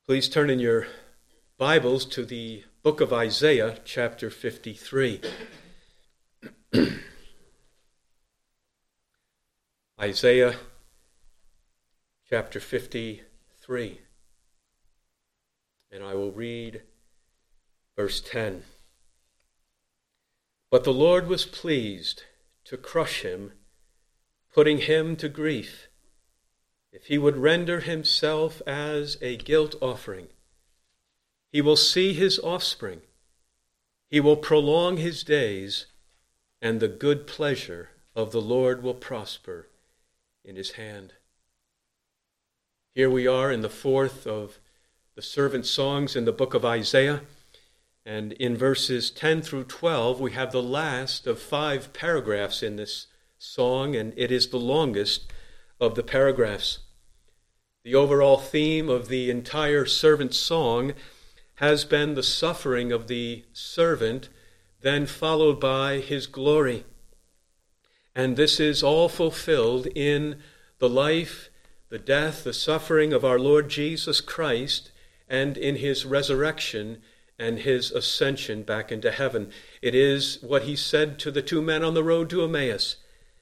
Please turn in your Bibles to the book of Isaiah, chapter 53. Isaiah, chapter 53. And I will read verse 10. But the Lord was pleased to crush him, putting him to grief, if he would render himself as a guilt offering. He will see his offspring. He will prolong his days, and the good pleasure of the Lord will prosper in his hand. Here we are in the fourth of the servant songs in the book of Isaiah, and in verses 10 through 12 we have the last of 5 paragraphs in this song, and it is the longest of the paragraphs. The overall theme of the entire servant song has been the suffering of the servant, then followed by his glory. And this is all fulfilled in the life, the death, the suffering of our Lord Jesus Christ, and in his resurrection and his ascension back into heaven. It is what he said to the 2 men on the road to Emmaus.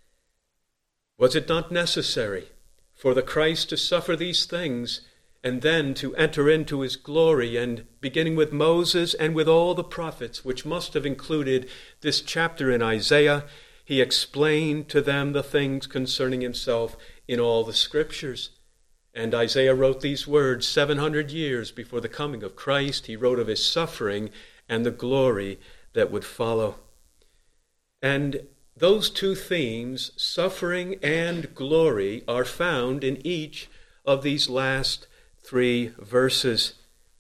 Was it not necessary for the Christ to suffer these things and then to enter into his glory? And beginning with Moses and with all the prophets, which must have included this chapter in Isaiah, he explained to them the things concerning himself in all the scriptures. And Isaiah wrote these words 700 years before the coming of Christ. He wrote of his suffering and the glory that would follow. And those 2 themes, suffering and glory, are found in each of these last 3 verses.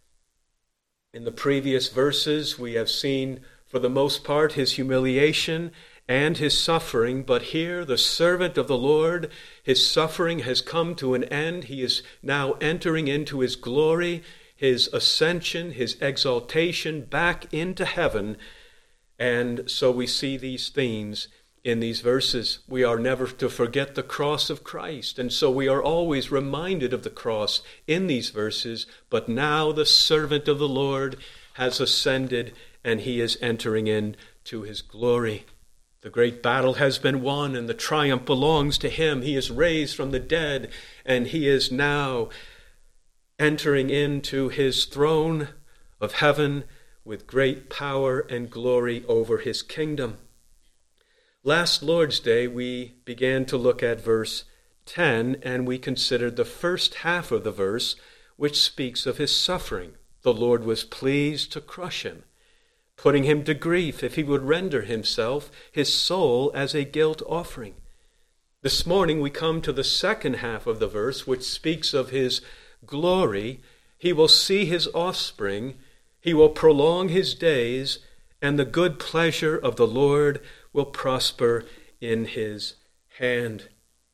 In the previous verses, we have seen, for the most part, his humiliation and his suffering, but here the servant of the Lord, his suffering has come to an end. He is now entering into his glory, his ascension, his exaltation back into heaven. And so we see these themes in these verses. We are never to forget the cross of Christ, and so we are always reminded of the cross in these verses. But now the servant of the Lord has ascended, and he is entering into his glory. The great battle has been won, and the triumph belongs to him. He is raised from the dead, and he is now entering into his throne of heaven with great power and glory over his kingdom. Last Lord's Day, we began to look at verse 10, and we considered the first half of the verse, which speaks of his suffering. The Lord was pleased to crush him, putting him to grief if he would render himself, his soul, as a guilt offering. This morning we come to the second half of the verse, which speaks of his glory. He will see his offspring, he will prolong his days, and the good pleasure of the Lord will prosper in his hand.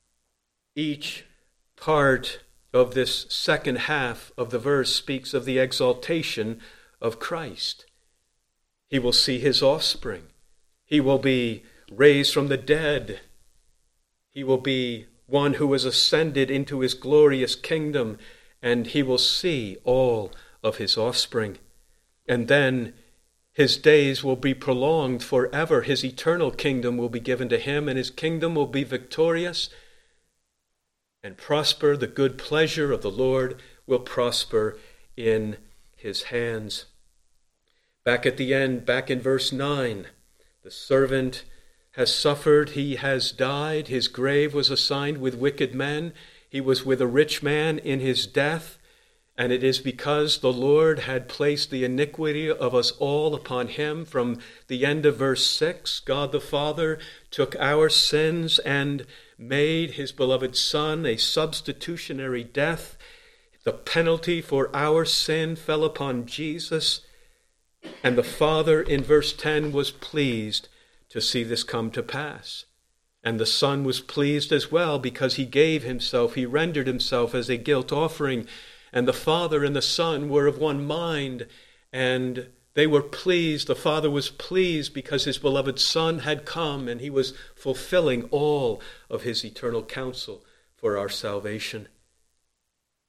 Each part of this second half of the verse speaks of the exaltation of Christ. He will see his offspring. He will be raised from the dead. He will be one who has ascended into his glorious kingdom, and he will see all of his offspring. And then his days will be prolonged forever. His eternal kingdom will be given to him, and his kingdom will be victorious and prosper. The good pleasure of the Lord will prosper in his hands. Back at the end, back in verse 9, the servant has suffered, he has died, his grave was assigned with wicked men, he was with a rich man in his death, and it is because the Lord had placed the iniquity of us all upon him. From the end of verse 6, God the Father took our sins and made his beloved Son a substitutionary death. The penalty for our sin fell upon Jesus, and the Father, in verse 10, was pleased to see this come to pass. And the Son was pleased as well, because he gave himself, he rendered himself as a guilt offering. And the Father and the Son were of one mind, and they were pleased. The Father was pleased because his beloved Son had come, and he was fulfilling all of his eternal counsel for our salvation.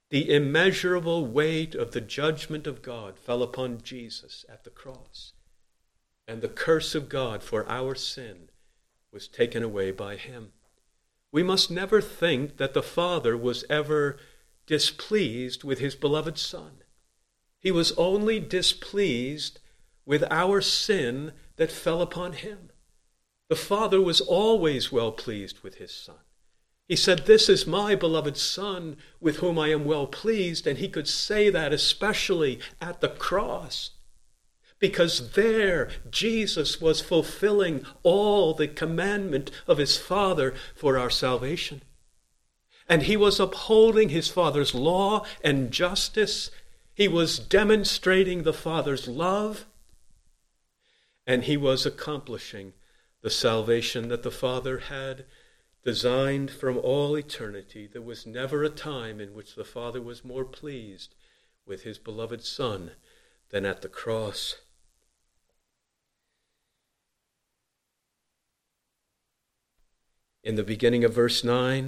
The immeasurable weight of the judgment of God fell upon Jesus at the cross, and the curse of God for our sin was taken away by him. We must never think that the Father was ever displeased with his beloved Son. He was only displeased with our sin that fell upon him. The Father was always well pleased with his Son. He said, "This is my beloved Son with whom I am well pleased," and he could say that especially at the cross, because there Jesus was fulfilling all the commandment of his Father for our salvation. And he was upholding his Father's law and justice. He was demonstrating the Father's love, and he was accomplishing the salvation that the Father had designed from all eternity. There was never a time in which the Father was more pleased with his beloved Son than at the cross. In the beginning of verse 9,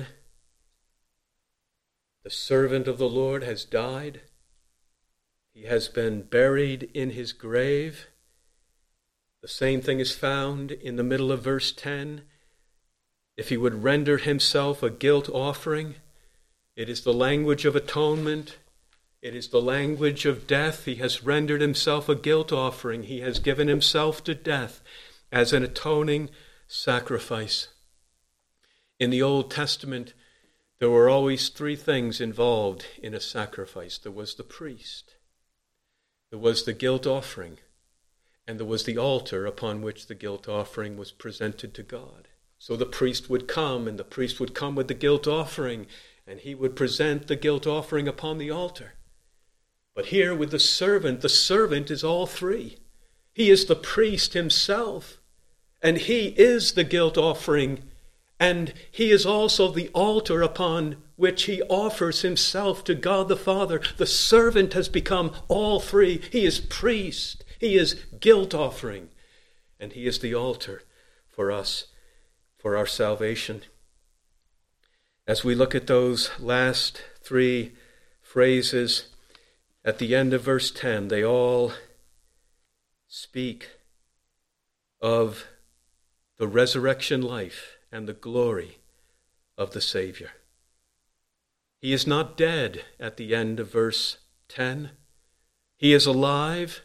the servant of the Lord has died. He has been buried in his grave. The same thing is found in the middle of verse 10. If he would render himself a guilt offering, it is the language of atonement. It is the language of death. He has rendered himself a guilt offering. He has given himself to death as an atoning sacrifice. In the Old Testament, there were always three things involved in a sacrifice. There was the priest, there was the guilt offering, and there was the altar upon which the guilt offering was presented to God. So the priest would come, and the priest would come with the guilt offering, and he would present the guilt offering upon the altar. But here with the servant is all three. He is the priest himself, and he is the guilt offering, and he is also the altar upon which he offers himself to God the Father. The servant has become all three. He is priest, he is guilt offering, and he is the altar for us, for our salvation. As we look at those last three phrases at the end of verse 10, they all speak of the resurrection life and the glory of the Savior. He is not dead at the end of verse 10. He is alive.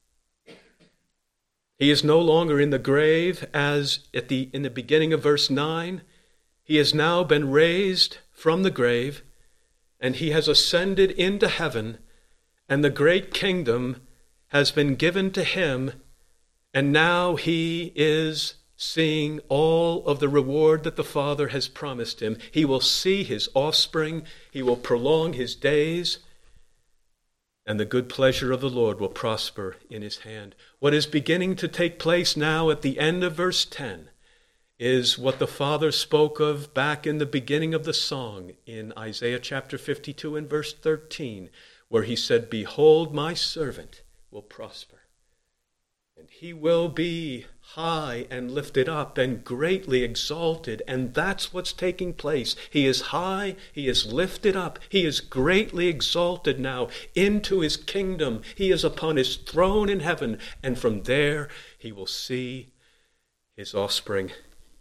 He is no longer in the grave as in the beginning of verse 9. He has now been raised from the grave, and he has ascended into heaven, and the great kingdom has been given to him, and now he is seeing all of the reward that the Father has promised him. He will see his offspring. He will prolong his days, and the good pleasure of the Lord will prosper in his hand. What is beginning to take place now at the end of verse 10 is what the Father spoke of back in the beginning of the song in Isaiah chapter 52 and verse 13, where he said, "Behold, my servant will prosper, and he will be high and lifted up and greatly exalted." And that's what's taking place. He is high, he is lifted up, he is greatly exalted now into his kingdom. He is upon his throne in heaven, and from there he will see his offspring.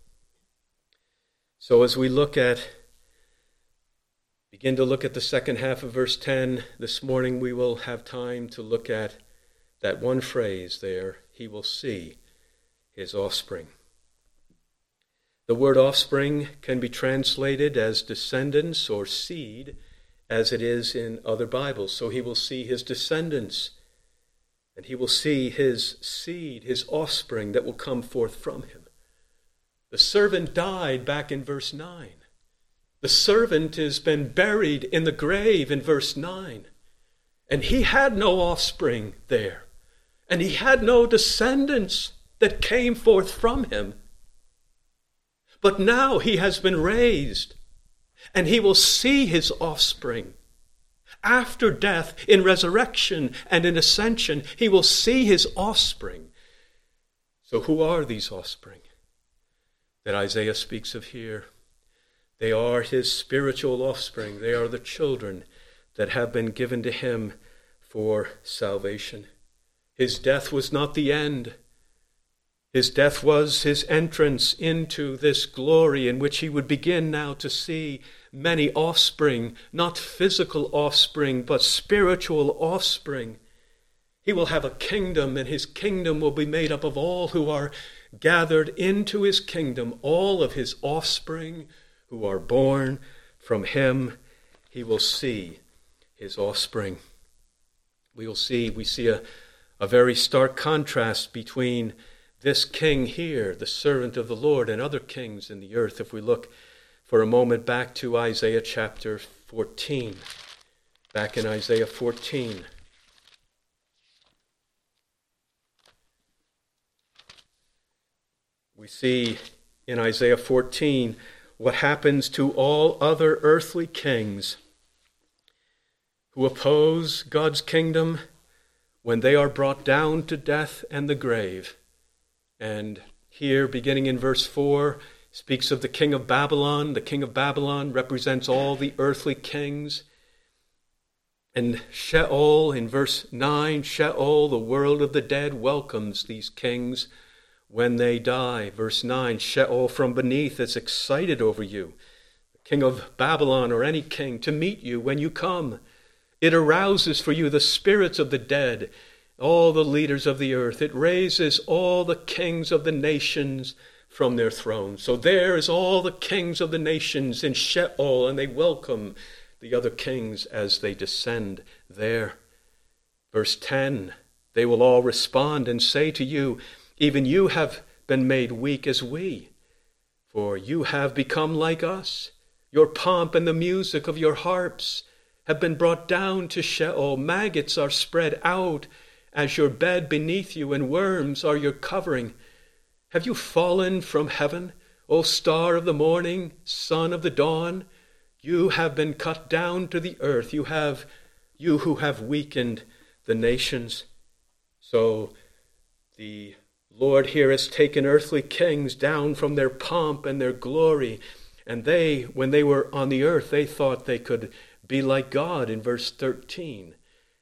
So as we begin to look at the second half of verse 10, this morning we will have time to look at that one phrase there, he will see his offspring. The word offspring can be translated as descendants or seed, as it is in other Bibles. So he will see his descendants, and he will see his seed, his offspring that will come forth from him. The servant died back in verse 9. The servant has been buried in the grave in verse 9. And he had no offspring there. And he had no descendants that came forth from him. But now he has been raised, and he will see his offspring. After death, in resurrection and in ascension, he will see his offspring. So who are these offspring that Isaiah speaks of here? They are his spiritual offspring. They are the children that have been given to him for salvation. His death was not the end. His death was his entrance into this glory in which he would begin now to see many offspring, not physical offspring, but spiritual offspring. He will have a kingdom, and his kingdom will be made up of all who are gathered into his kingdom, all of his offspring who are born from him. He will see his offspring. We see a very stark contrast between this king here, the servant of the Lord, and other kings in the earth. If we look for a moment back to Isaiah chapter 14, back in Isaiah 14. We see in Isaiah 14 what happens to all other earthly kings who oppose God's kingdom when they are brought down to death and the grave. And here, beginning in verse 4, speaks of the king of Babylon. The king of Babylon represents all the earthly kings. And Sheol, in verse 9, Sheol, the world of the dead, welcomes these kings when they die. Verse 9, Sheol from beneath is excited over you. The king of Babylon, or any king, to meet you when you come. It arouses for you the spirits of the dead, all the leaders of the earth. It raises all the kings of the nations from their thrones. So there is all the kings of the nations in Sheol, and they welcome the other kings as they descend there. Verse 10, they will all respond and say to you, even you have been made weak as we, for you have become like us. Your pomp and the music of your harps have been brought down to Sheol. Maggots are spread out as your bed beneath you, and worms are your covering. Have you fallen from heaven, O star of the morning, son of the dawn? You have been cut down to the earth, you who have weakened the nations. So the Lord here has taken earthly kings down from their pomp and their glory, and they, when they were on the earth, they thought they could be like God in verse 13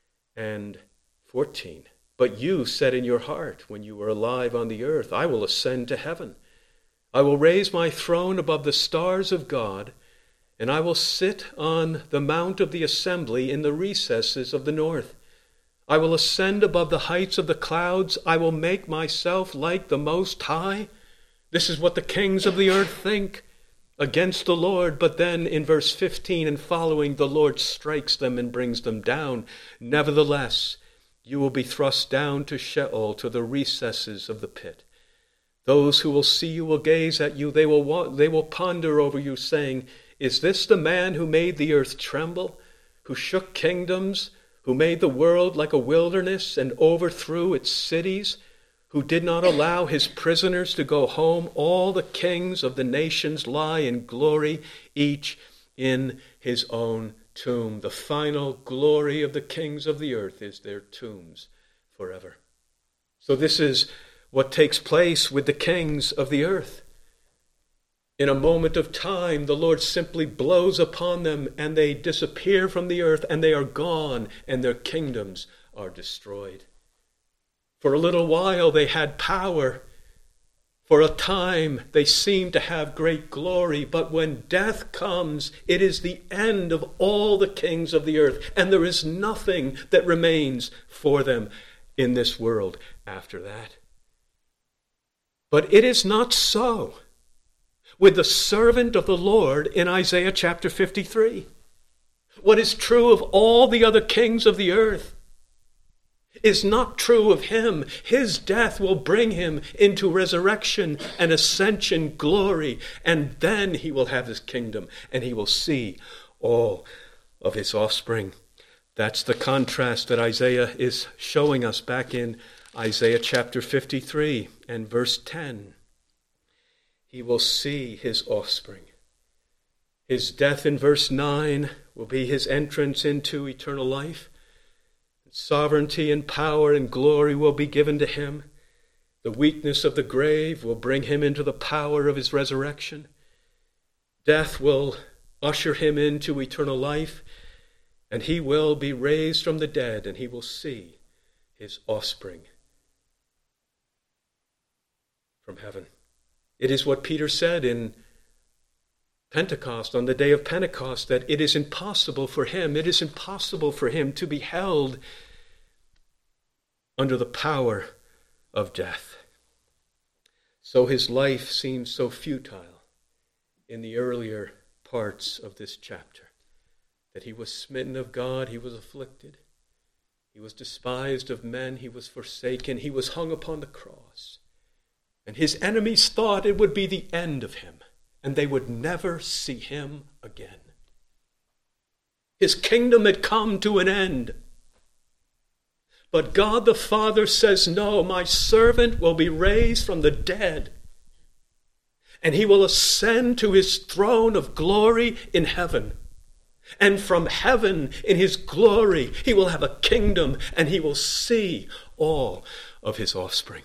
and 14. But you said in your heart, when you were alive on the earth, I will ascend to heaven. I will raise my throne above the stars of God, and I will sit on the mount of the assembly in the recesses of the north. I will ascend above the heights of the clouds. I will make myself like the Most High. This is what the kings of the earth think against the Lord. But then in verse 15 and following, the Lord strikes them and brings them down. Nevertheless, you will be thrust down to Sheol, to the recesses of the pit. Those who will see you will gaze at you. They will ponder over you, saying, is this the man who made the earth tremble, who shook kingdoms, who made the world like a wilderness and overthrew its cities, who did not allow his prisoners to go home? All the kings of the nations lie in glory, each in his own tomb. The final glory of the kings of the earth is their tombs forever. So this is what takes place with the kings of the earth. In a moment of time, the Lord simply blows upon them, and they disappear from the earth, and they are gone, and their kingdoms are destroyed. For a little while they had power. For a time they seemed to have great glory. But when death comes, it is the end of all the kings of the earth, and there is nothing that remains for them in this world after that. But it is not so with the servant of the Lord in Isaiah chapter 53. What is true of all the other kings of the earth is not true of him. His death will bring him into resurrection and ascension glory, and then he will have his kingdom, and he will see all of his offspring. That's the contrast that Isaiah is showing us back in Isaiah chapter 53 and verse 10. He will see his offspring. His death in verse 9 will be his entrance into eternal life. Sovereignty and power and glory will be given to him. The weakness of the grave will bring him into the power of his resurrection. Death will usher him into eternal life. And he will be raised from the dead, and he will see his offspring from heaven. It is what Peter said in Pentecost, on the day of Pentecost, that it is impossible for him to be held under the power of death. So his life seems so futile in the earlier parts of this chapter, that he was smitten of God, he was afflicted, he was despised of men, he was forsaken, he was hung upon the cross. And his enemies thought it would be the end of him, and they would never see him again. His kingdom had come to an end. But God the Father says, no, my servant will be raised from the dead, and he will ascend to his throne of glory in heaven. And from heaven, in his glory, he will have a kingdom, and he will see all of his offspring.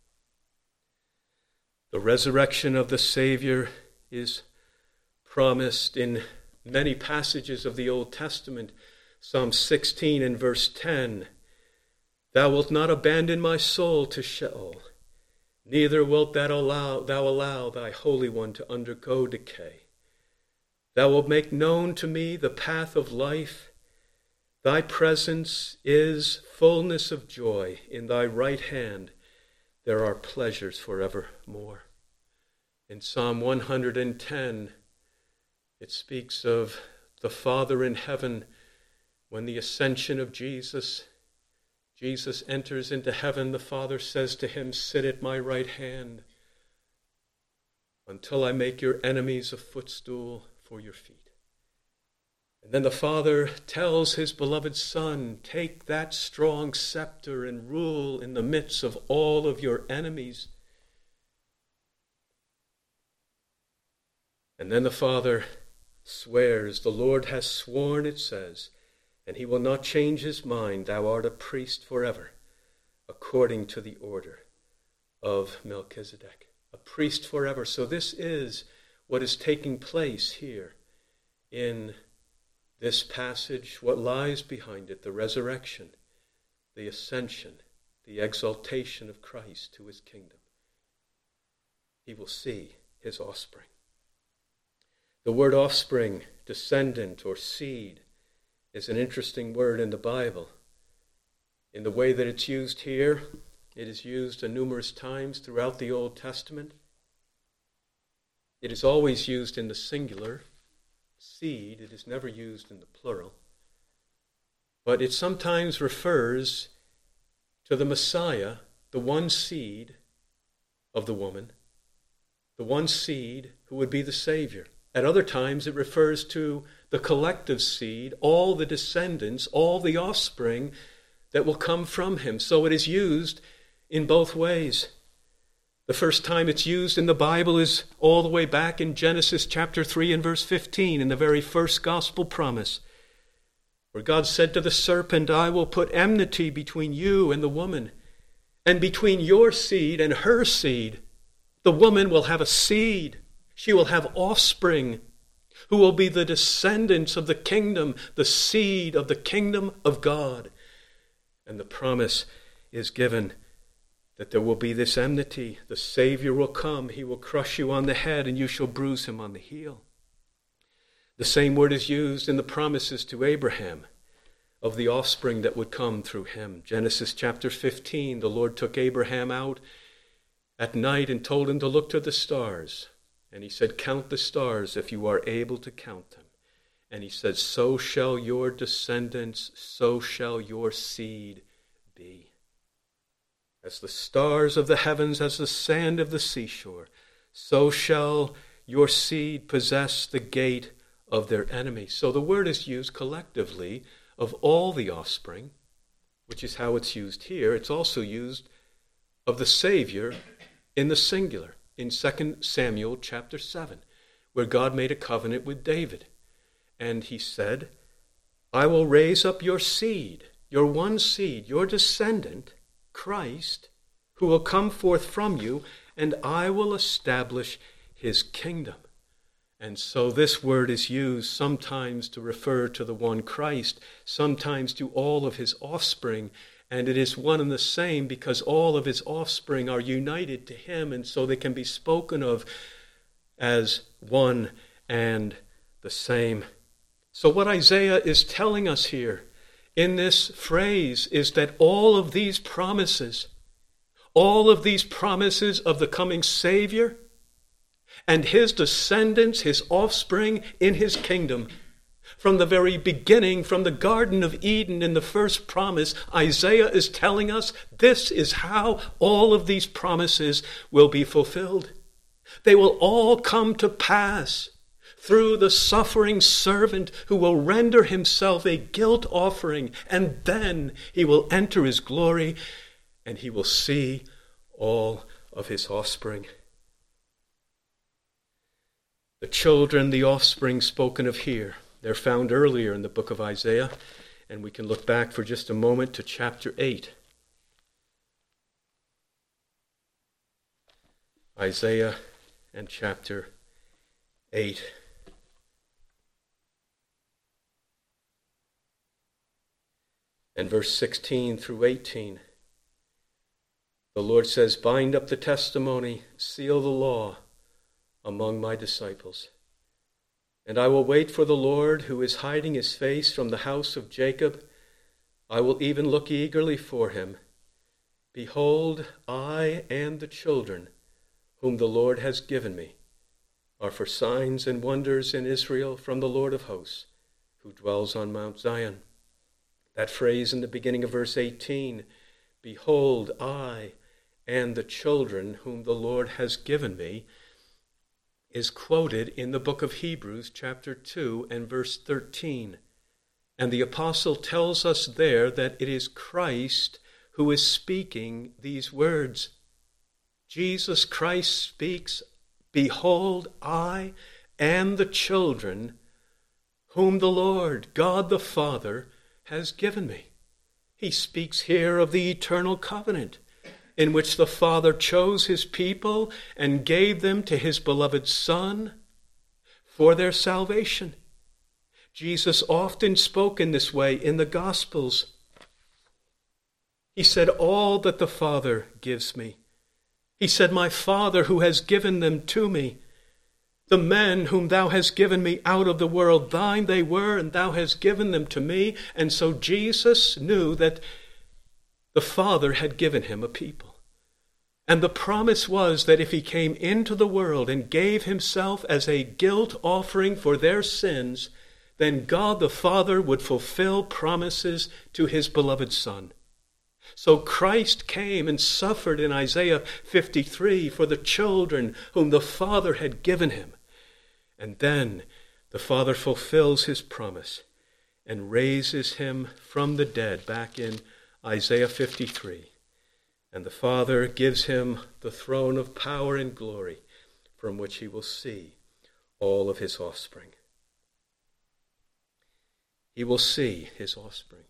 The resurrection of the Savior is promised in many passages of the Old Testament. Psalm 16 and verse 10, "Thou wilt not abandon my soul to Sheol, neither wilt thou allow thy Holy One to undergo decay. Thou wilt make known to me the path of life. Thy presence is fullness of joy. In thy right hand there are pleasures forevermore." In Psalm 110, it speaks of the Father in heaven. When the ascension of Jesus enters into heaven, the Father says to him, "Sit at my right hand until I make your enemies a footstool for your feet." And then the Father tells his beloved Son, "Take that strong scepter and rule in the midst of all of your enemies." And then the Father swears, "The Lord has sworn," it says, "and he will not change his mind. Thou art a priest forever, according to the order of Melchizedek." A priest forever. So this is what is taking place here in this passage, what lies behind it, the resurrection, the ascension, the exaltation of Christ to his kingdom. He will see his offspring. The word offspring, descendant, or seed is an interesting word in the Bible. In the way that it's used here, it is used numerous times throughout the Old Testament. It is always used in the singular, seed. It is never used in the plural. But it sometimes refers to the Messiah, the one seed of the woman, the one seed who would be the Savior. At other times it refers to the collective seed, all the descendants, all the offspring that will come from him. So it is used in both ways. The first time it's used in the Bible is all the way back in Genesis chapter 3 and verse 15, in the very first gospel promise, where God said to the serpent, "I will put enmity between you and the woman, and between your seed and her seed. The woman will have a seed. She will have offspring who will be the descendants of the kingdom, the seed of the kingdom of God." And the promise is given that there will be this enmity. The Savior will come. He will crush you on the head, and you shall bruise him on the heel. The same word is used in the promises to Abraham of the offspring that would come through him. Genesis chapter 15, the Lord took Abraham out at night and told him to look to the stars. And he said, "Count the stars if you are able to count them." And he said, "So shall your descendants, so shall your seed be. As the stars of the heavens, as the sand of the seashore, so shall your seed possess the gate of their enemy." So the word is used collectively of all the offspring, which is how it's used here. It's also used of the Savior in the singular. In 2 Samuel chapter 7, where God made a covenant with David. And he said, "I will raise up your seed, your one seed, your descendant, Christ, who will come forth from you, and I will establish his kingdom." And so this word is used sometimes to refer to the one Christ, sometimes to all of his offspring. And it is one and the same because all of his offspring are united to him, and so they can be spoken of as one and the same. So what Isaiah is telling us here in this phrase is that all of these promises of the coming Savior and his descendants, his offspring in his kingdom, from the very beginning, from the Garden of Eden in the first promise, Isaiah is telling us this is how all of these promises will be fulfilled. They will all come to pass through the suffering servant who will render himself a guilt offering, and then he will enter his glory and he will see all of his offspring. The children, the offspring spoken of here, they're found earlier in the book of Isaiah, and we can look back for just a moment to chapter 8. Isaiah and chapter 8. And verse 16 through 18. The Lord says, "Bind up the testimony, seal the law among my disciples. And I will wait for the Lord, who is hiding his face from the house of Jacob. I will even look eagerly for him. Behold, I and the children whom the Lord has given me are for signs and wonders in Israel from the Lord of hosts, who dwells on Mount Zion." That phrase in the beginning of verse 18, "Behold, I and the children whom the Lord has given me," is quoted in the book of Hebrews chapter 2 and verse 13. And the apostle tells us there that it is Christ who is speaking these words. Jesus Christ speaks, "Behold, I and the children whom the Lord, God the Father, has given me." He speaks here of the eternal covenant in which the Father chose his people and gave them to his beloved Son for their salvation. Jesus often spoke in this way in the Gospels. He said, "All that the Father gives me." He said, "My Father who has given them to me. The men whom thou hast given me out of the world, thine they were, and thou hast given them to me." And so Jesus knew that the Father had given him a people. And the promise was that if he came into the world and gave himself as a guilt offering for their sins, then God the Father would fulfill promises to his beloved Son. So Christ came and suffered in Isaiah 53 for the children whom the Father had given him. And then the Father fulfills his promise and raises him from the dead back in Isaiah 53. And the Father gives him the throne of power and glory from which he will see all of his offspring. He will see his offspring.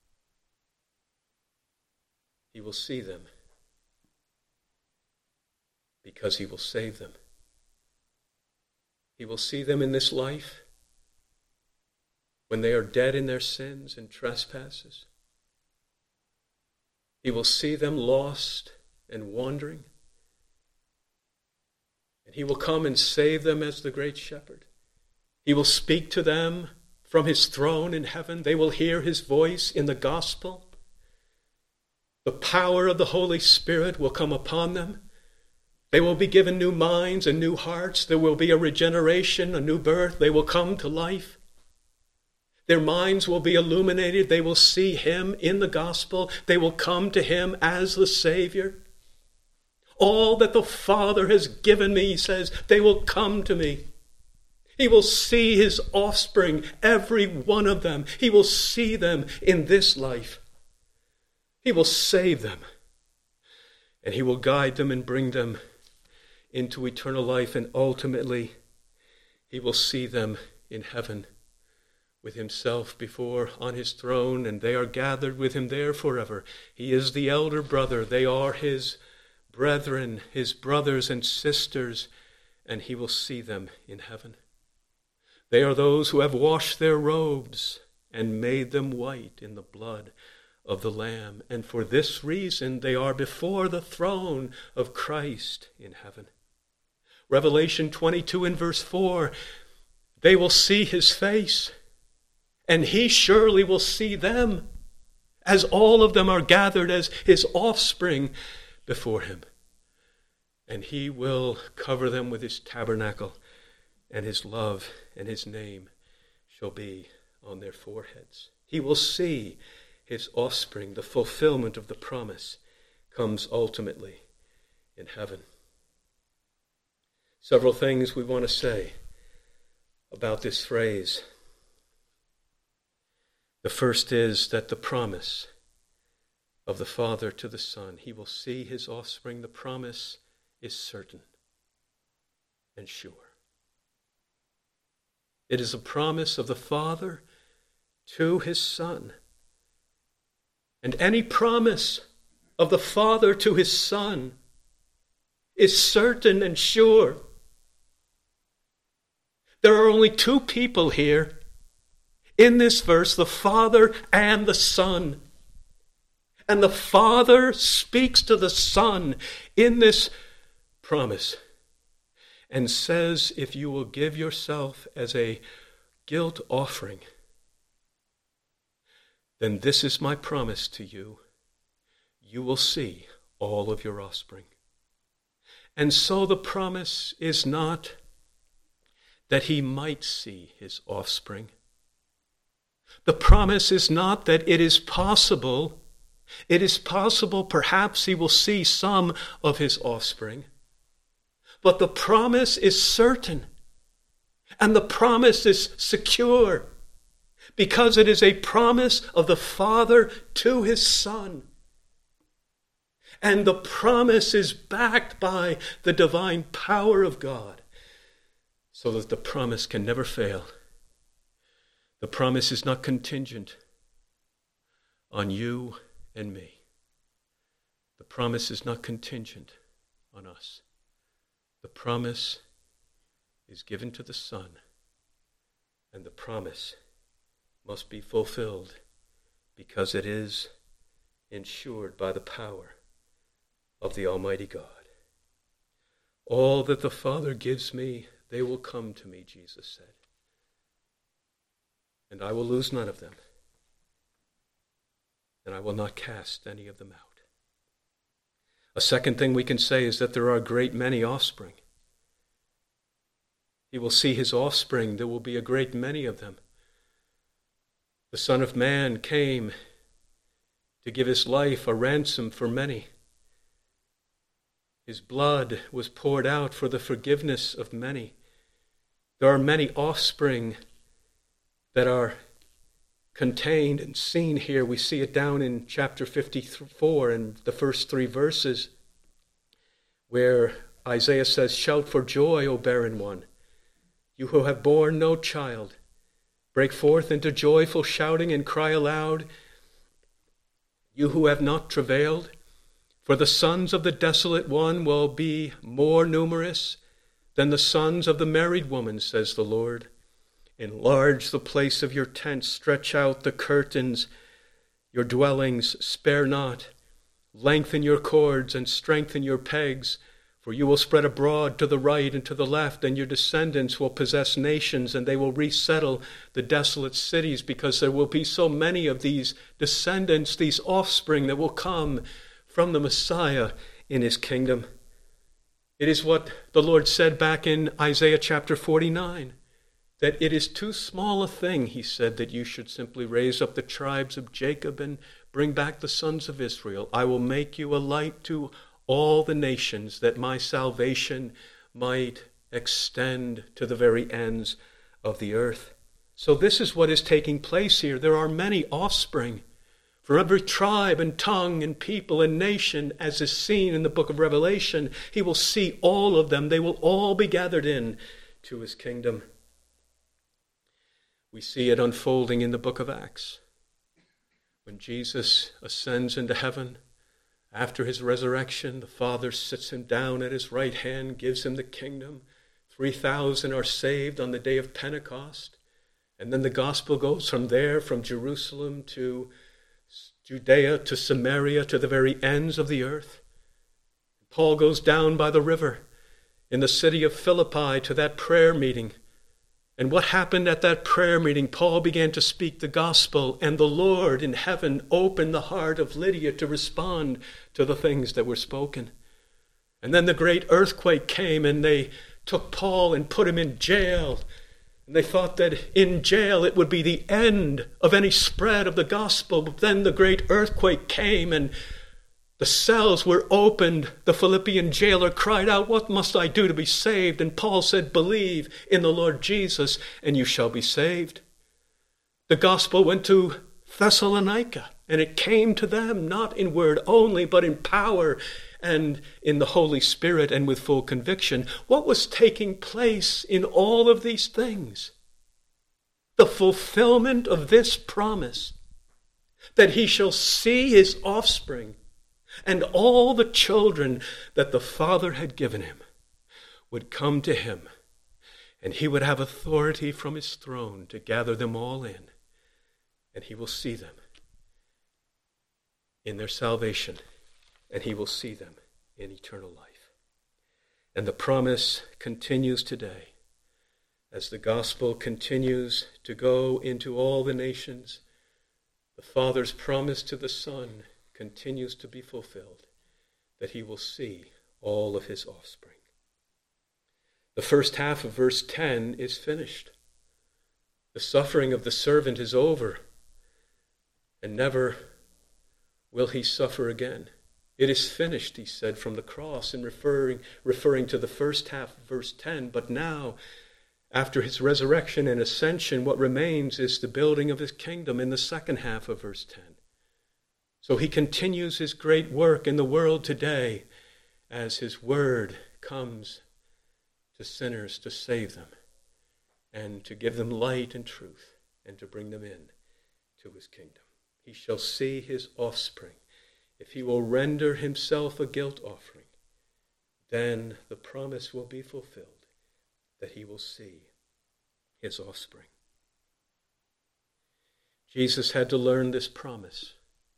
He will see them because he will save them. He will see them in this life when they are dead in their sins and trespasses. He will see them lost and wandering. And he will come and save them as the great shepherd. He will speak to them from his throne in heaven. They will hear his voice in the gospel. The power of the Holy Spirit will come upon them. They will be given new minds and new hearts. There will be a regeneration, a new birth. They will come to life. Their minds will be illuminated. They will see him in the gospel. They will come to him as the Savior. All that the Father has given me, he says, they will come to me. He will see his offspring, every one of them. He will see them in this life. He will save them. And he will guide them and bring them into eternal life. And ultimately, he will see them in heaven with himself before on his throne, and they are gathered with him there forever. He is the elder brother. They are his brethren, his brothers and sisters, and he will see them in heaven. They are those who have washed their robes and made them white in the blood of the Lamb. And for this reason they are before the throne of Christ in heaven. Revelation 22 and verse 4, they will see his face, and he surely will see them, as all of them are gathered as his offspring before him. And he will cover them with his tabernacle, and his love and his name shall be on their foreheads. He will see his offspring. The fulfillment of the promise comes ultimately in heaven. Several things we want to say about this phrase. The first is that the promise of the Father to the Son, he will see his offspring. The promise is certain and sure. It is a promise of the Father to his Son. And any promise of the Father to his Son is certain and sure. There are only two people here in this verse, the Father and the Son. And the Father speaks to the Son in this promise and says, if you will give yourself as a guilt offering, then this is my promise to you. You will see all of your offspring. And so the promise is not that he might see his offspring. The promise is not that it is possible. It is possible perhaps he will see some of his offspring. But the promise is certain. And the promise is secure. Because it is a promise of the Father to his Son. And the promise is backed by the divine power of God, so that the promise can never fail. The promise is not contingent on you and me. The promise is not contingent on us. The promise is given to the Son, and the promise must be fulfilled because it is ensured by the power of the Almighty God. All that the Father gives me, they will come to me, Jesus said. And I will lose none of them. And I will not cast any of them out. A second thing we can say is that there are a great many offspring. He will see his offspring. There will be a great many of them. The Son of Man came to give his life a ransom for many. His blood was poured out for the forgiveness of many. There are many offspring that are contained and seen here. We see it down in chapter 54 and the first 3 verses, where Isaiah says, "Shout for joy, O barren one, you who have borne no child. Break forth into joyful shouting and cry aloud, you who have not travailed. For the sons of the desolate one will be more numerous than the sons of the married woman, says the Lord. Enlarge the place of your tents, stretch out the curtains, your dwellings, spare not. Lengthen your cords and strengthen your pegs, for you will spread abroad to the right and to the left, and your descendants will possess nations, and they will resettle the desolate cities, because there will be so many of these descendants, these offspring that will come from the Messiah in his kingdom." It is what the Lord said back in Isaiah chapter 49, that it is too small a thing, he said, that you should simply raise up the tribes of Jacob and bring back the sons of Israel. I will make you a light to all the nations, that my salvation might extend to the very ends of the earth. So this is what is taking place here. There are many offspring. For every tribe and tongue and people and nation, as is seen in the book of Revelation, he will see all of them. They will all be gathered in to his kingdom. We see it unfolding in the book of Acts. When Jesus ascends into heaven, after his resurrection, the Father sits him down at his right hand, gives him the kingdom, 3,000 are saved on the day of Pentecost. And then the gospel goes from there, from Jerusalem to Judea to Samaria to the very ends of the earth. Paul goes down by the river in the city of Philippi to that prayer meeting. And what happened at that prayer meeting? Paul began to speak the gospel, and the Lord in heaven opened the heart of Lydia to respond to the things that were spoken. And then the great earthquake came, and they took Paul and put him in jail. And they thought that in jail it would be the end of any spread of the gospel. But then the great earthquake came, and the cells were opened. The Philippian jailer cried out, "What must I do to be saved?" And Paul said, "Believe in the Lord Jesus, and you shall be saved." The gospel went to Thessalonica, and it came to them not in word only, but in power and in the Holy Spirit and with full conviction. What was taking place in all of these things? The fulfillment of this promise, that he shall see his offspring, and all the children that the Father had given him would come to him, and he would have authority from his throne to gather them all in, and he will see them in their salvation, and he will see them in eternal life. And the promise continues today as the gospel continues to go into all the nations. The Father's promise to the Son continues to be fulfilled, that he will see all of his offspring. The first half of verse 10 is finished. The suffering of the servant is over, and never will he suffer again. It is finished, he said from the cross, in referring to the first half of verse 10. But now, after his resurrection and ascension, what remains is the building of his kingdom in the second half of verse 10. So he continues his great work in the world today as his word comes to sinners to save them and to give them light and truth and to bring them in to his kingdom. He shall see his offspring. If he will render himself a guilt offering, then the promise will be fulfilled that he will see his offspring. Jesus had to learn this promise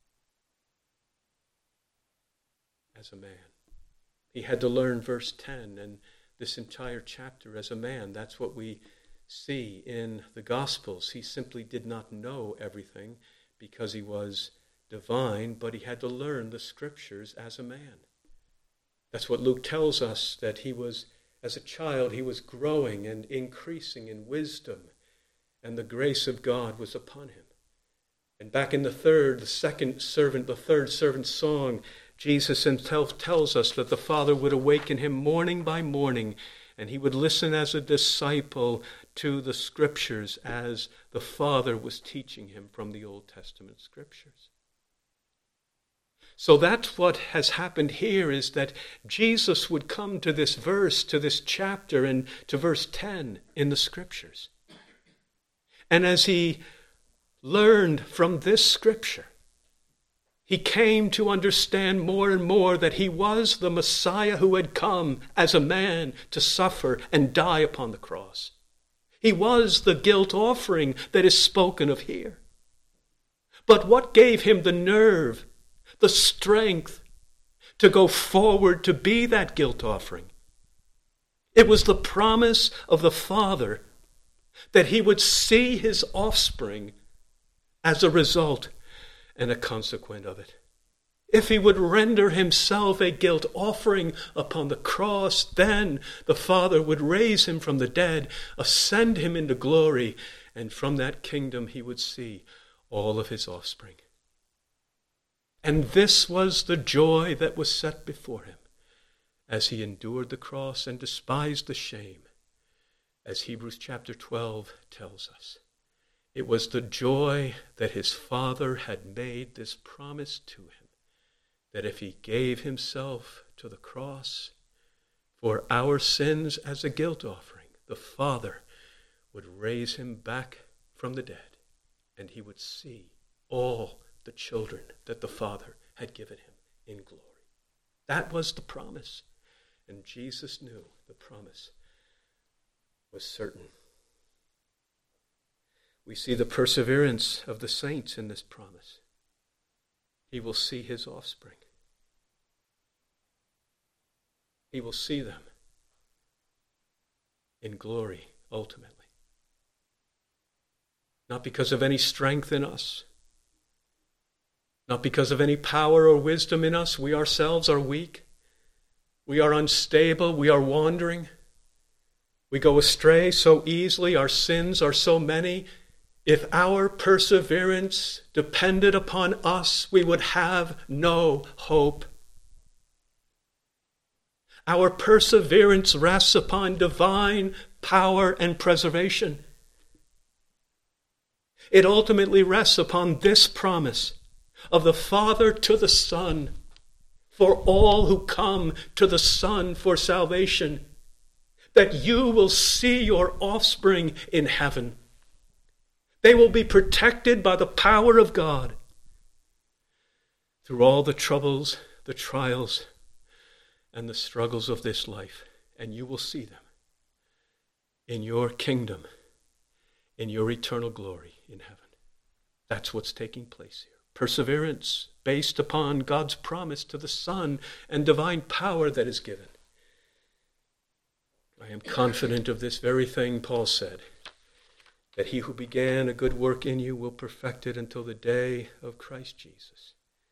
as a man. He had to learn verse 10 and this entire chapter as a man. That's what we see in the Gospels. He simply did not know everything because he was divine, but he had to learn the Scriptures as a man. That's what Luke tells us, that he was, as a child, he was growing and increasing in wisdom, and the grace of God was upon him. And back in the third servant song, Jesus himself tells us that the Father would awaken him morning by morning, and he would listen as a disciple to the Scriptures as the Father was teaching him from the Old Testament Scriptures. So that's what has happened here, is that Jesus would come to this verse, to this chapter, and to verse 10 in the Scriptures. And as he learned from this Scripture, he came to understand more and more that he was the Messiah who had come as a man to suffer and die upon the cross. He was the guilt offering that is spoken of here. But what gave him the nerve, the strength to go forward to be that guilt offering? It was the promise of the Father that he would see his offspring as a result and a consequence of it. If he would render himself a guilt offering upon the cross, then the Father would raise him from the dead, ascend him into glory, and from that kingdom he would see all of his offspring. And this was the joy that was set before him as he endured the cross and despised the shame, as Hebrews chapter 12 tells us. It was the joy that his Father had made this promise to him, that if he gave himself to the cross for our sins as a guilt offering, the Father would raise him back from the dead, and he would see all the children that the Father had given him in glory. That was the promise. And Jesus knew the promise was certain. We see the perseverance of the saints in this promise. He will see his offspring. He will see them in glory ultimately. Not because of any strength in us, not because of any power or wisdom in us. We ourselves are weak. We are unstable. We are wandering. We go astray so easily. Our sins are so many. If our perseverance depended upon us, we would have no hope. Our perseverance rests upon divine power and preservation. It ultimately rests upon this promise of the Father to the Son, for all who come to the Son for salvation, that you will see your offspring in heaven. They will be protected by the power of God through all the troubles, the trials, and the struggles of this life. And you will see them in your kingdom, in your eternal glory in heaven. That's what's taking place here. Perseverance based upon God's promise to the Son and divine power that is given. I am confident of this very thing, Paul said, that he who began a good work in you will perfect it until the day of Christ Jesus.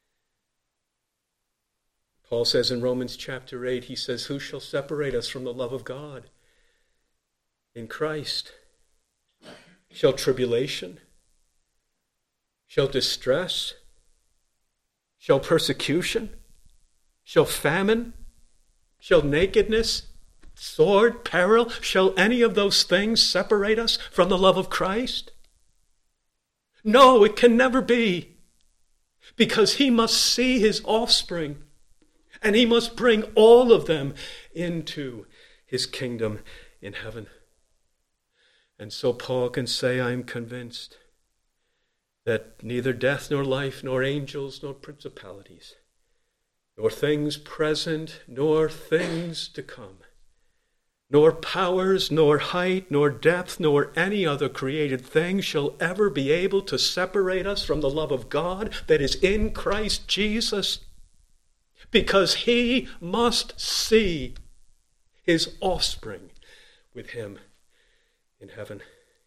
Paul says in Romans chapter 8, he says, who shall separate us from the love of God in Christ? Shall tribulation? Shall distress? Shall persecution? Shall famine? Shall nakedness? Sword? Peril? Shall any of those things separate us from the love of Christ? No, it can never be. Because he must see his offspring, and he must bring all of them into his kingdom in heaven. And so Paul can say, I am convinced that neither death nor life, nor angels, nor principalities, nor things present, nor things to come, nor powers, nor height, nor depth, nor any other created thing shall ever be able to separate us from the love of God that is in Christ Jesus, because he must see his offspring with him in heaven.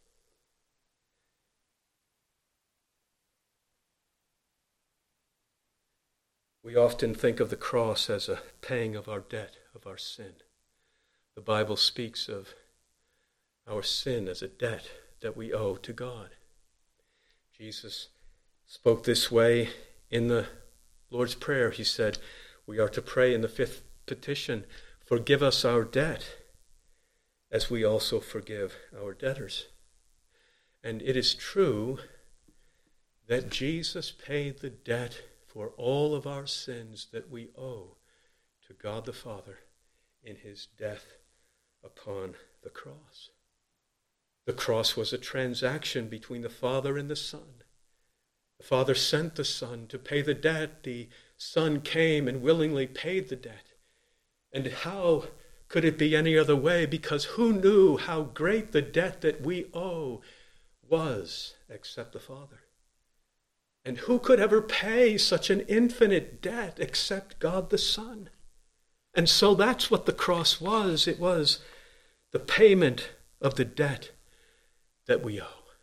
We often think of the cross as a paying of our debt, of our sin. The Bible speaks of our sin as a debt that we owe to God. Jesus spoke this way in the Lord's Prayer. He said, we are to pray in the fifth petition, forgive us our debt, as we also forgive our debtors. And it is true that Jesus paid the debt for all of our sins that we owe to God the Father in his death upon the cross. The cross was a transaction between the Father and the Son. The Father sent the Son to pay the debt. The Son came and willingly paid the debt. And how could it be any other way? Because who knew how great the debt that we owe was except the Father? And who could ever pay such an infinite debt except God the Son? And so that's what the cross was. It was the payment of the debt that we owe.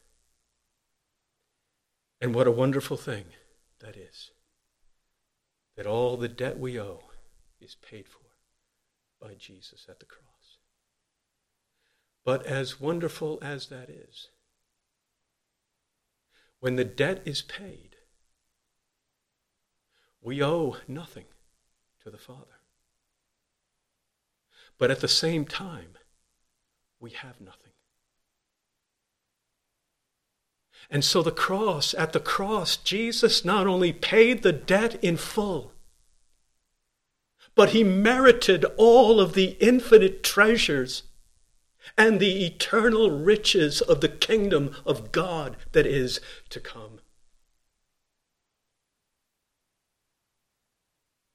And what a wonderful thing that is, that all the debt we owe is paid for by Jesus at the cross. But as wonderful as that is, when the debt is paid, we owe nothing to the Father. But at the same time, we have nothing. And so at the cross, Jesus not only paid the debt in full, but he merited all of the infinite treasures and the eternal riches of the kingdom of God that is to come.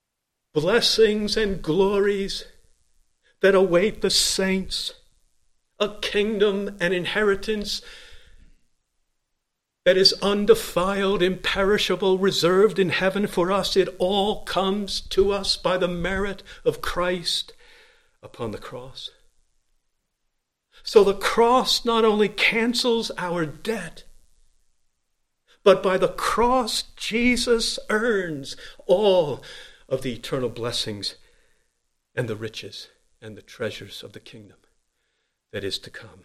Blessings and glories that await the saints a kingdom, an inheritance that is undefiled, imperishable, reserved in heaven for us. It all comes to us by the merit of Christ upon the cross. So the cross not only cancels our debt, but by the cross, Jesus earns all of the eternal blessings and the riches and the treasures of the kingdom that is to come.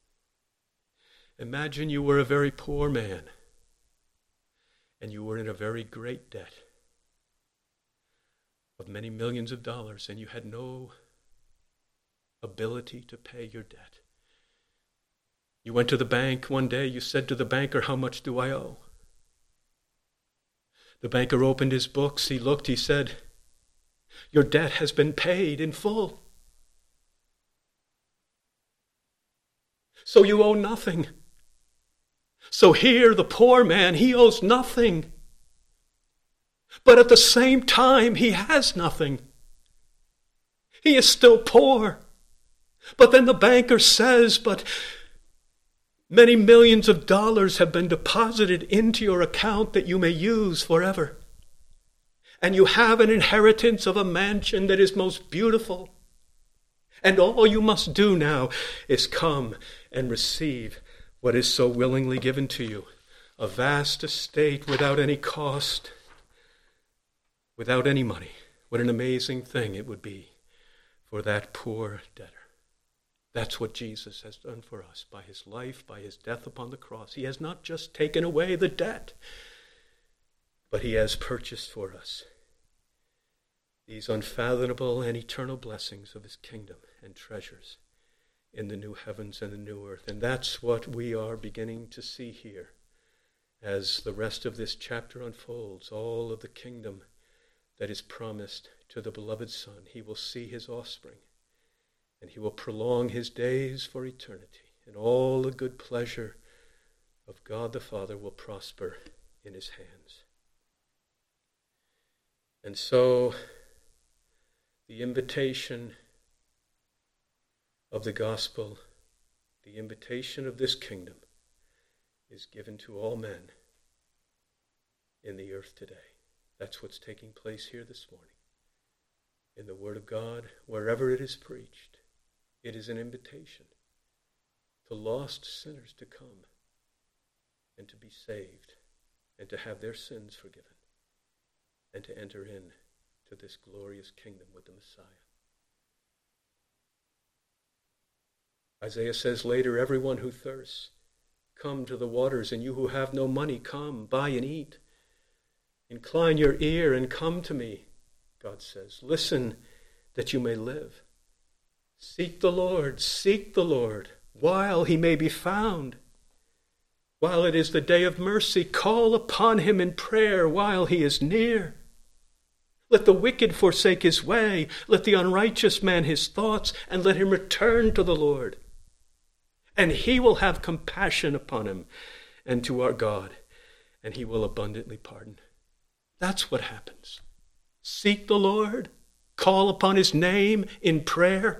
Imagine you were a very poor man and you were in a very great debt of many millions of dollars and you had no ability to pay your debt. You went to the bank one day, you said to the banker, "How much do I owe?" The banker opened his books, he looked, he said, "Your debt has been paid in full. So you owe nothing." So here, the poor man, he owes nothing. But at the same time, he has nothing. He is still poor. But then the banker says, "But many millions of dollars have been deposited into your account that you may use forever. And you have an inheritance of a mansion that is most beautiful. And all you must do now is come and receive what is so willingly given to you, a vast estate without any cost, without any money." What an amazing thing it would be for that poor debtor. That's what Jesus has done for us by his life, by his death upon the cross. He has not just taken away the debt, but he has purchased for us these unfathomable and eternal blessings of his kingdom and treasures in the new heavens and the new earth. And that's what we are beginning to see here as the rest of this chapter unfolds, all of the kingdom that is promised to the beloved Son. He will see his offspring, and he will prolong his days for eternity, and all the good pleasure of God the Father will prosper in his hands. And so the invitation of the gospel, the invitation of this kingdom, is given to all men in the earth today. That's what's taking place here this morning. In the Word of God, wherever it is preached, it is an invitation to lost sinners to come and to be saved and to have their sins forgiven and to enter in to this glorious kingdom with the Messiah. Isaiah says later, "Everyone who thirsts, come to the waters, and you who have no money, come, buy and eat. Incline your ear and come to me," God says. "Listen that you may live. Seek the Lord while he may be found. While it is the day of mercy, call upon him in prayer while he is near. Let the wicked forsake his way, let the unrighteous man his thoughts, and let him return to the Lord. And he will have compassion upon him and to our God, and he will abundantly pardon." That's what happens. Seek the Lord, call upon his name in prayer.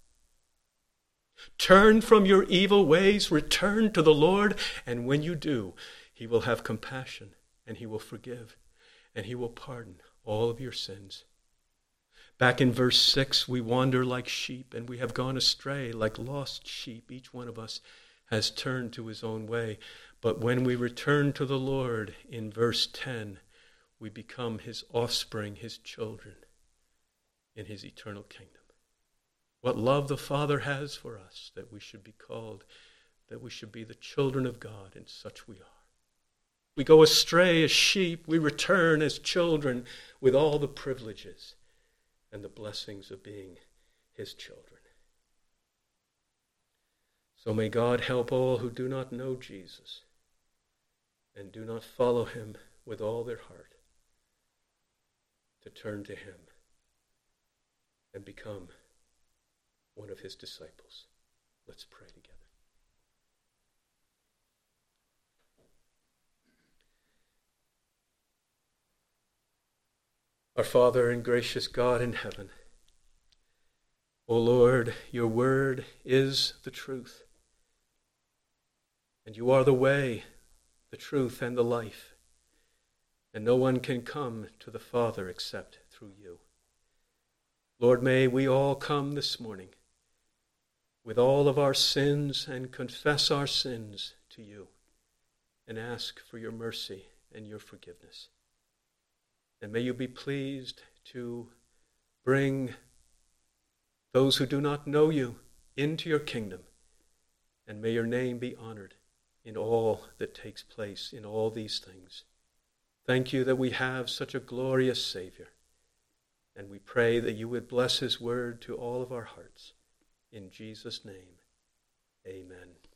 Turn from your evil ways, return to the Lord, and when you do, he will have compassion, and he will forgive, and he will pardon all of your sins. Back in verse 6, we wander like sheep, and we have gone astray like lost sheep. Each one of us has turned to his own way. But when we return to the Lord, in verse 10, we become his offspring, his children, in his eternal kingdom. What love the Father has for us, that we should be called, that we should be the children of God, and such we are. We go astray as sheep, we return as children with all the privileges and the blessings of being his children. So may God help all who do not know Jesus and do not follow him with all their heart to turn to him and become one of his disciples. Let's pray together. Our Father and gracious God in heaven, O Lord, your word is the truth. And you are the way, the truth, and the life. And no one can come to the Father except through you. Lord, may we all come this morning with all of our sins and confess our sins to you and ask for your mercy and your forgiveness. And may you be pleased to bring those who do not know you into your kingdom. And may your name be honored in all that takes place in all these things. Thank you that we have such a glorious Savior. And we pray that you would bless his word to all of our hearts. In Jesus' name, amen.